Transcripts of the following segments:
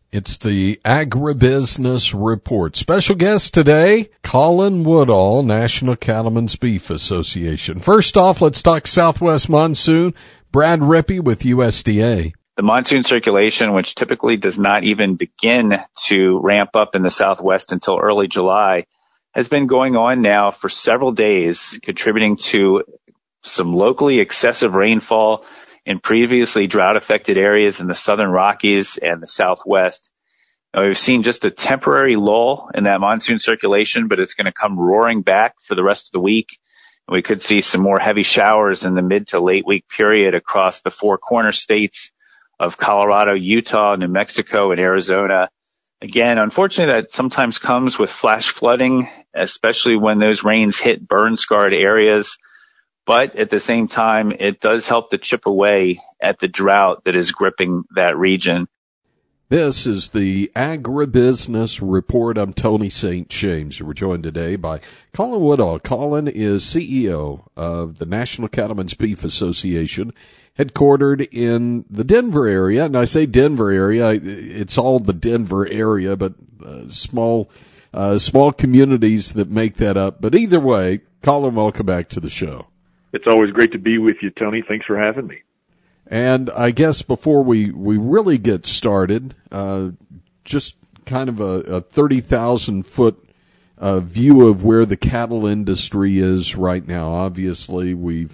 It's the Agribusiness Report. Special guest today, Colin Woodall, National Cattlemen's Beef Association. First off, let's talk Southwest monsoon. Brad Rippey with USDA. The monsoon circulation, which typically does not even begin to ramp up in the Southwest until early July, has been going on now for several days, contributing to some locally excessive rainfall in previously drought-affected areas in the Southern Rockies and the Southwest. Now, we've seen just a temporary lull in that monsoon circulation, but it's going to come roaring back for the rest of the week. And we could see some more heavy showers in the mid to late week period across the four corner states of Colorado, Utah, New Mexico, and Arizona. Again, unfortunately, that sometimes comes with flash flooding, especially when those rains hit burn-scarred areas. But at the same time, it does help to chip away at the drought that is gripping that region. This is the Agribusiness Report. I'm Tony St. James. We're joined today by Colin Woodall. Colin is CEO of the National Cattlemen's Beef Association, headquartered in the Denver area. And I say Denver area, it's all the Denver area, but small communities that make that up. But either way, Colin, welcome back to the show. It's always great to be with you, Tony. Thanks for having me. And I guess before we really get started, just kind of a 30,000-foot view of where the cattle industry is right now. Obviously, we've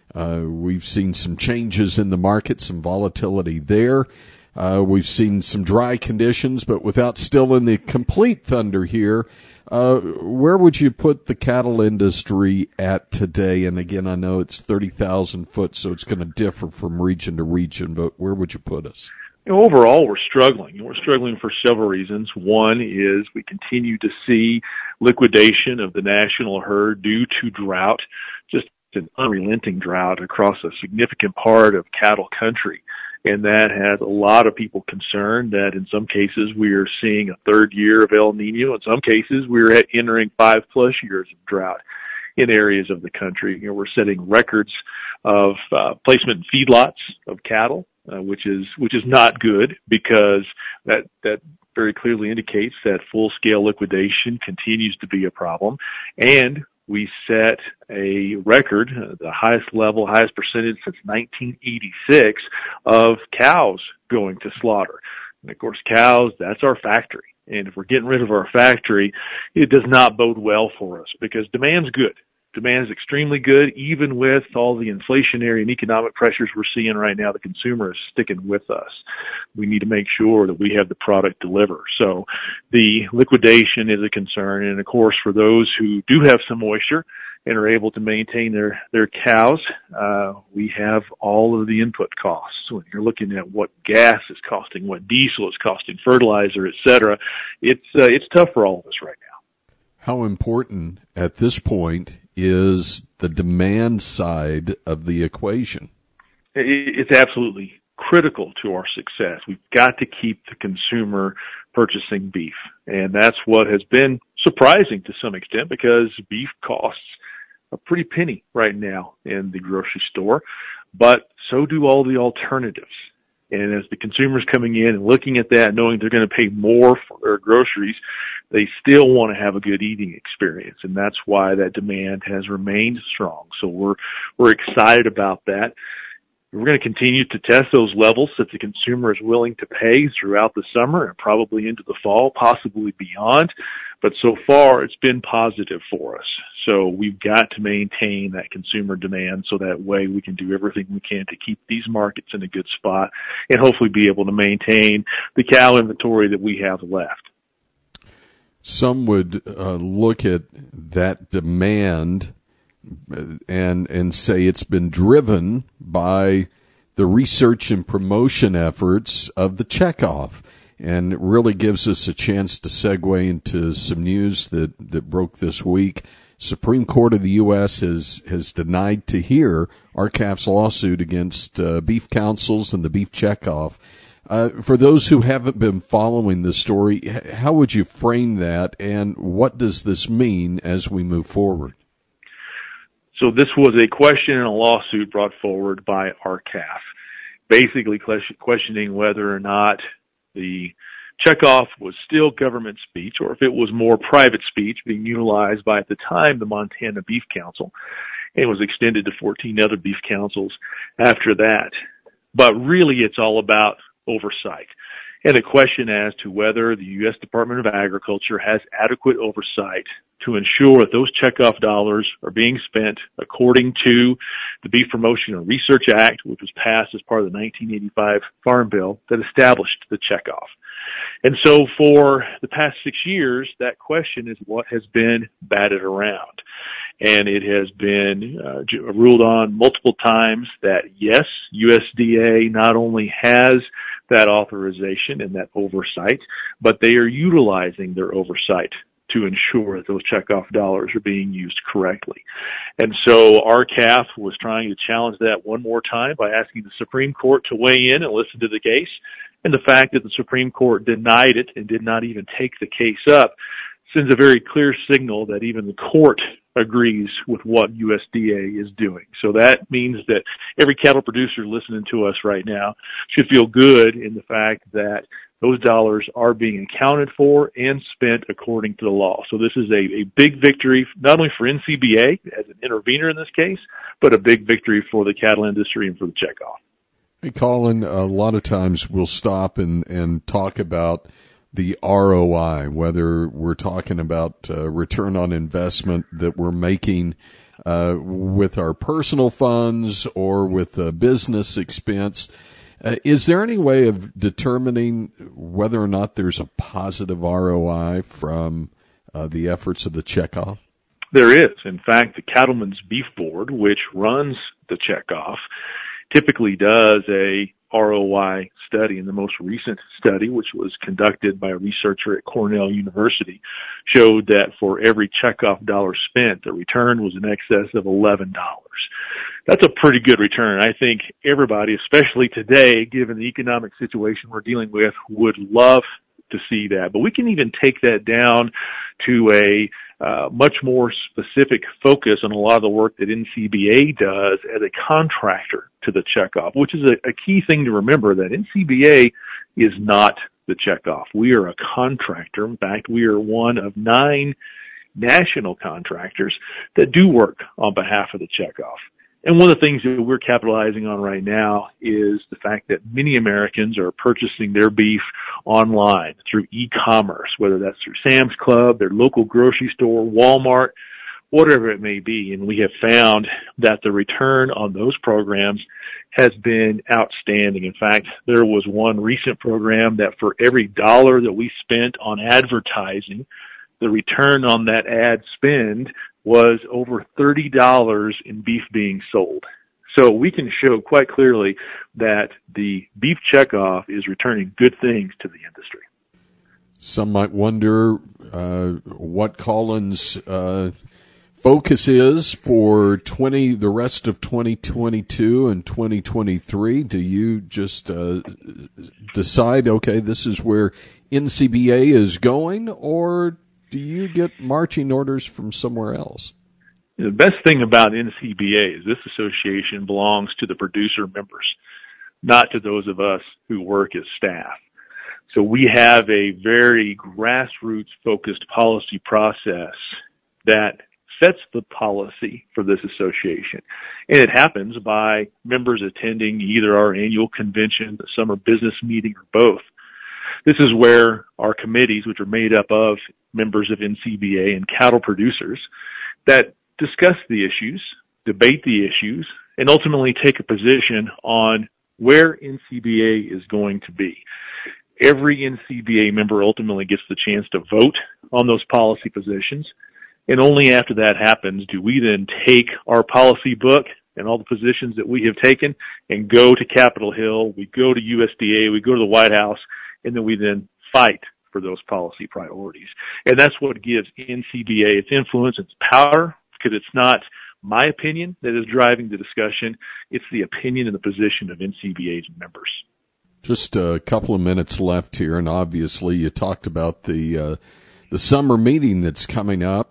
seen some changes in the market, some volatility there. We've seen some dry conditions, but without still in the complete thunder here, where would you put the cattle industry at today? And again, I know it's 30,000 foot, so it's going to differ from region to region, but where would you put us? Overall, we're struggling. We're struggling for several reasons. One is we continue to see liquidation of the national herd due to drought, just an unrelenting drought across a significant part of cattle country. And that has a lot of people concerned that in some cases we are seeing a third year of El Nino. In some cases we're entering 5+ years of drought in areas of the country. We're setting records of placement in feedlots of cattle, which is not good, because that very clearly indicates that full-scale liquidation continues to be a problem. And we set a record, the highest percentage since 1986 of cows going to slaughter. And of course, cows, that's our factory. And if we're getting rid of our factory, it does not bode well for us, because demand's good. Demand is extremely good, even with all the inflationary and economic pressures we're seeing right now. The consumer is sticking with us. We need to make sure that we have the product deliver. So the liquidation is a concern. And of course, for those who do have some moisture and are able to maintain their cows, we have all of the input costs. So when you're looking at what gas is costing, what diesel is costing, fertilizer, et cetera, it's tough for all of us right now. How important at this point is the demand side of the equation? It's absolutely critical to our success. We've got to keep the consumer purchasing beef. And that's what has been surprising to some extent, because beef costs a pretty penny right now in the grocery store, but so do all the alternatives. And as the consumer's coming in and looking at that, knowing they're going to pay more for their groceries, they still want to have a good eating experience. And that's why that demand has remained strong. So we're excited about that. We're going to continue to test those levels that the consumer is willing to pay throughout the summer and probably into the fall, possibly beyond. But so far, it's been positive for us. So we've got to maintain that consumer demand, so that way we can do everything we can to keep these markets in a good spot and hopefully be able to maintain the cow inventory that we have left. Some would look at that demand and say it's been driven by the research and promotion efforts of the checkoff. And it really gives us a chance to segue into some news that broke this week. Supreme Court of the U.S. has denied to hear RCAF's lawsuit against beef councils and the beef checkoff. For those who haven't been following the story, how would you frame that, and what does this mean as we move forward? So this was a question and a lawsuit brought forward by RCAF, basically questioning whether or not the checkoff was still government speech or if it was more private speech being utilized by, at the time, the Montana Beef Council, and was extended to 14 other beef councils after that. But really, it's all about oversight and a question as to whether the U.S. Department of Agriculture has adequate oversight to ensure that those checkoff dollars are being spent according to the Beef Promotion and Research Act, which was passed as part of the 1985 Farm Bill that established the checkoff. And so for the past 6 years, that question is what has been batted around. And it has been ruled on multiple times that, yes, USDA not only has that authorization and that oversight, but they are utilizing their oversight to ensure that those checkoff dollars are being used correctly. And so RCAF was trying to challenge that one more time by asking the Supreme Court to weigh in and listen to the case. And the fact that the Supreme Court denied it and did not even take the case up sends a very clear signal that even the court agrees with what USDA is doing. So that means that every cattle producer listening to us right now should feel good in the fact that those dollars are being accounted for and spent according to the law. So this is a big victory, not only for NCBA as an intervener in this case, but a big victory for the cattle industry and for the checkoff. Hey, Colin, a lot of times we'll stop and talk about the ROI, whether we're talking about return on investment that we're making with our personal funds or with business expense. Is there any way of determining whether or not there's a positive ROI from the efforts of the checkoff? There is. In fact, the Cattlemen's Beef Board, which runs the checkoff, typically does a ROI study, and the most recent study, which was conducted by a researcher at Cornell University, showed that for every checkoff dollar spent, the return was in excess of $11. That's a pretty good return. I think everybody, especially today, given the economic situation we're dealing with, would love to see that. But we can even take that down to a much more specific focus on a lot of the work that NCBA does as a contractor to the checkoff, which is a key thing to remember, that NCBA is not the checkoff. We are a contractor. In fact, we are one of 9 national contractors that do work on behalf of the checkoff. And one of the things that we're capitalizing on right now is the fact that many Americans are purchasing their beef online through e-commerce, whether that's through Sam's Club, their local grocery store, Walmart, whatever it may be. And we have found that the return on those programs has been outstanding. In fact, there was one recent program that for every dollar that we spent on advertising, the return on that ad spend was over $30 in beef being sold. So we can show quite clearly that the beef checkoff is returning good things to the industry. Some might wonder what Colin's focus is for the rest of 2022 and 2023. Do you just decide, okay, this is where NCBA is going, or do you get marching orders from somewhere else? The best thing about NCBA is this association belongs to the producer members, not to those of us who work as staff. So we have a very grassroots-focused policy process that sets the policy for this association. And it happens by members attending either our annual convention, the summer business meeting, or both. This is where our committees, which are made up of members of NCBA and cattle producers, that discuss the issues, debate the issues, and ultimately take a position on where NCBA is going to be. Every NCBA member ultimately gets the chance to vote on those policy positions, and only after that happens do we then take our policy book and all the positions that we have taken and go to Capitol Hill, we go to USDA, we go to the White House, and then we then fight for those policy priorities. And that's what gives NCBA its influence, its power, because it's not my opinion that is driving the discussion. It's the opinion and the position of NCBA's members. Just a couple of minutes left here, and obviously you talked about the summer meeting that's coming up.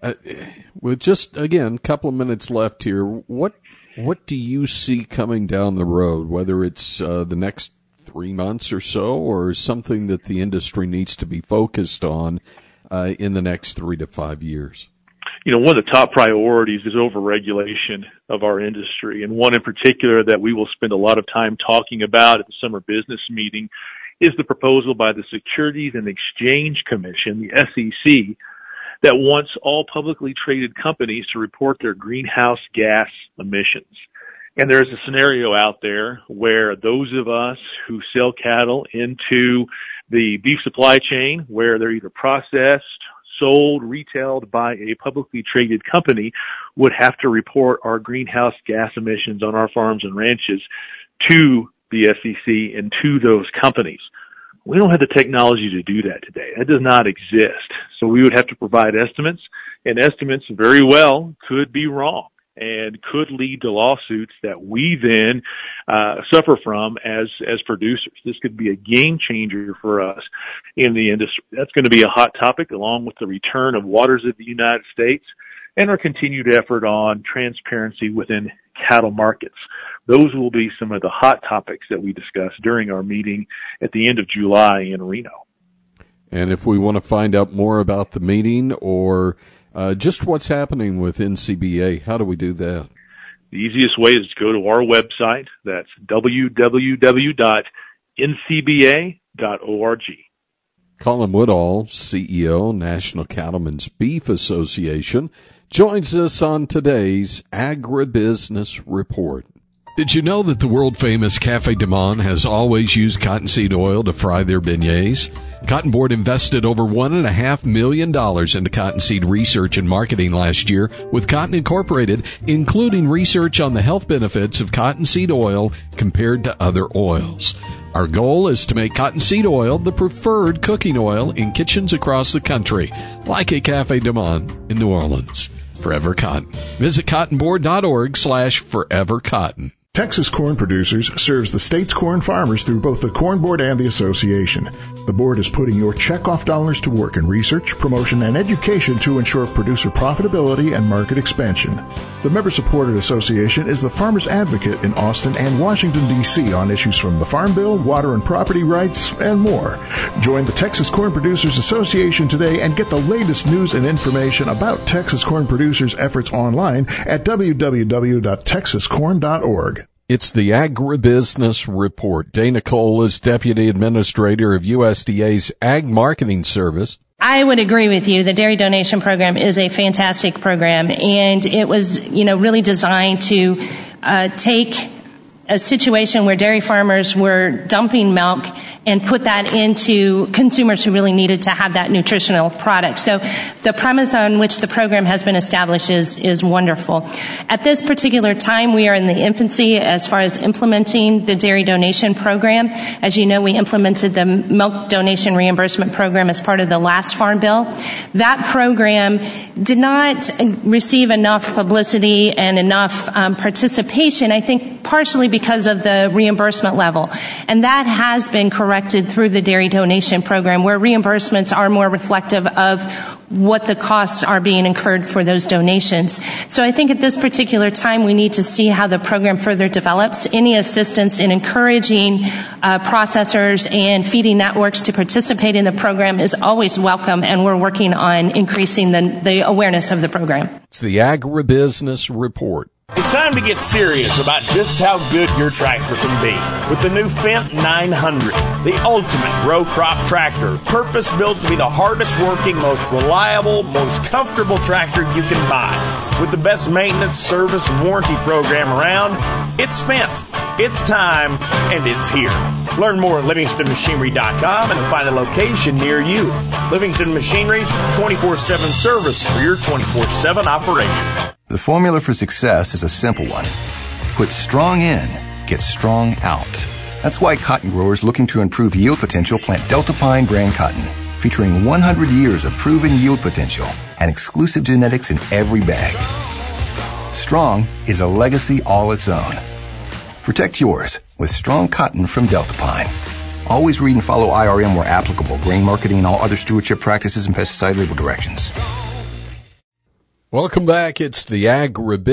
With just, again, a couple of minutes left here, what do you see coming down the road, whether it's the next 3 months or so, or something that the industry needs to be focused on in the next 3 to 5 years? One of the top priorities is overregulation of our industry, and one in particular that we will spend a lot of time talking about at the summer business meeting is the proposal by the Securities and Exchange Commission, the SEC, that wants all publicly traded companies to report their greenhouse gas emissions. And there's a scenario out there where those of us who sell cattle into the beef supply chain, where they're either processed, sold, retailed by a publicly traded company, would have to report our greenhouse gas emissions on our farms and ranches to the SEC and to those companies. We don't have the technology to do that today. That does not exist. So we would have to provide estimates, and estimates very well could be wrong and could lead to lawsuits that we then suffer from as producers. This could be a game changer for us in the industry. That's going to be a hot topic, along with the return of Waters of the United States and our continued effort on transparency within cattle markets. Those will be some of the hot topics that we discuss during our meeting at the end of July in Reno. And if we want to find out more about the meeting or just what's happening with NCBA, how do we do that? The easiest way is to go to our website. That's www.ncba.org. Colin Woodall, CEO, National Cattlemen's Beef Association, joins us on today's Agribusiness Report. Did you know that the world-famous Café du Monde has always used cottonseed oil to fry their beignets? Cotton Board invested over $1.5 million into cottonseed research and marketing last year with Cotton Incorporated, including research on the health benefits of cottonseed oil compared to other oils. Our goal is to make cottonseed oil the preferred cooking oil in kitchens across the country, like a Café du Monde in New Orleans. Forever Cotton. Visit cottonboard.org/forevercotton. Texas Corn Producers serves the state's corn farmers through both the Corn Board and the association. The board is putting your checkoff dollars to work in research, promotion, and education to ensure producer profitability and market expansion. The member-supported association is the Farmers Advocate in Austin and Washington, D.C. on issues from the Farm Bill, water and property rights, and more. Join the Texas Corn Producers Association today and get the latest news and information about Texas Corn Producers' efforts online at www.texascorn.org. It's the Agribusiness Report. Dana Cole is Deputy Administrator of USDA's Ag Marketing Service. I would agree with you. The Dairy Donation Program is a fantastic program, and it was, really designed to take a situation where dairy farmers were dumping milk and put that into consumers who really needed to have that nutritional product. So the premise on which the program has been established is wonderful. At this particular time, we are in the infancy as far as implementing the Dairy Donation Program. As you know, we implemented the Milk Donation Reimbursement Program as part of the last Farm Bill. That program did not receive enough publicity and enough participation, I think partially because of the reimbursement level. And that has been corrected through the Dairy Donation Program, where reimbursements are more reflective of what the costs are being incurred for those donations. So I think at this particular time we need to see how the program further develops. Any assistance in encouraging processors and feeding networks to participate in the program is always welcome, and we're working on increasing the awareness of the program. It's the Agribusiness Report. It's time to get serious about just how good your tractor can be with the new Fendt 900, the ultimate row crop tractor, purpose-built to be the hardest-working, most reliable, most comfortable tractor you can buy. With the best maintenance, service, and warranty program around, it's Fendt. It's time, and it's here. Learn more at LivingstonMachinery.com and find a location near you. Livingston Machinery, 24/7 service for your 24/7 operation. The formula for success is a simple one. Put strong in, get strong out. That's why cotton growers looking to improve yield potential plant Delta Pine brand cotton, featuring 100 years of proven yield potential and exclusive genetics in every bag. Strong is a legacy all its own. Protect yours with strong cotton from Delta Pine. Always read and follow IRM where applicable, grain marketing and all other stewardship practices and pesticide label directions. Welcome back. It's the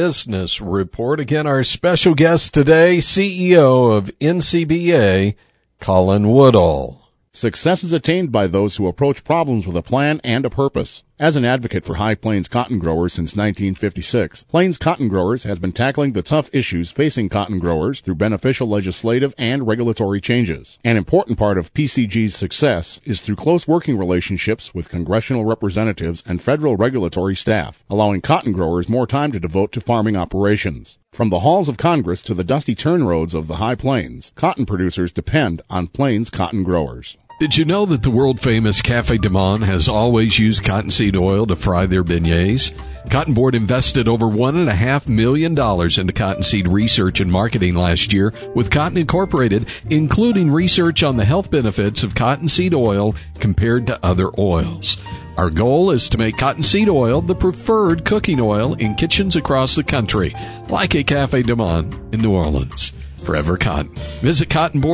Agribusiness Report. Again, our special guest today, CEO of NCBA, Colin Woodall. Success is attained by those who approach problems with a plan and a purpose. As an advocate for High Plains cotton growers since 1956, Plains Cotton Growers has been tackling the tough issues facing cotton growers through beneficial legislative and regulatory changes. An important part of PCG's success is through close working relationships with congressional representatives and federal regulatory staff, allowing cotton growers more time to devote to farming operations. From the halls of Congress to the dusty turn roads of the High Plains, cotton producers depend on Plains Cotton Growers. Did you know that the world-famous Café de Monde has always used cottonseed oil to fry their beignets? Cotton Board invested over $1.5 million into cottonseed research and marketing last year with Cotton Incorporated, including research on the health benefits of cottonseed oil compared to other oils. Our goal is to make cottonseed oil the preferred cooking oil in kitchens across the country, like a Café de Monde in New Orleans. Forever Cotton. Visit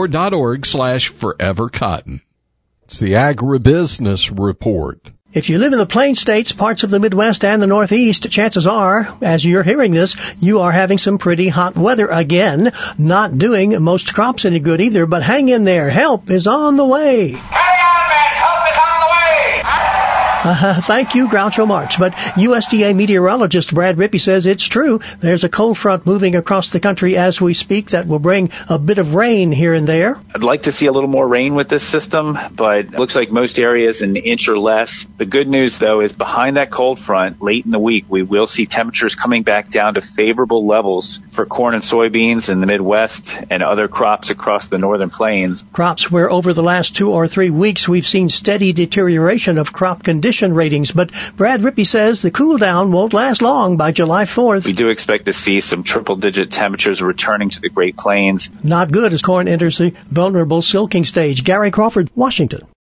cottonboard.org/forevercotton. It's the Agribusiness Report. If you live in the Plain States, parts of the Midwest and the Northeast, chances are, as you're hearing this, you are having some pretty hot weather again. Not doing most crops any good either, but hang in there. Help is on the way. Carry on, man. Help is on the way. Thank you, Groucho Marx. But USDA meteorologist Brad Rippey says it's true. There's a cold front moving across the country as we speak that will bring a bit of rain here and there. I'd like to see a little more rain with this system, but it looks like most areas an inch or less. The good news, though, is behind that cold front, late in the week, we will see temperatures coming back down to favorable levels for corn and soybeans in the Midwest and other crops across the northern plains. Crops where over the last 2 or 3 weeks we've seen steady deterioration of crop condition ratings. But Brad Rippey says the cool down won't last long by July 4th. We do expect to see some triple-digit temperatures returning to the Great Plains. Not good as corn enters the vulnerable silking stage. Gary Crawford, Washington.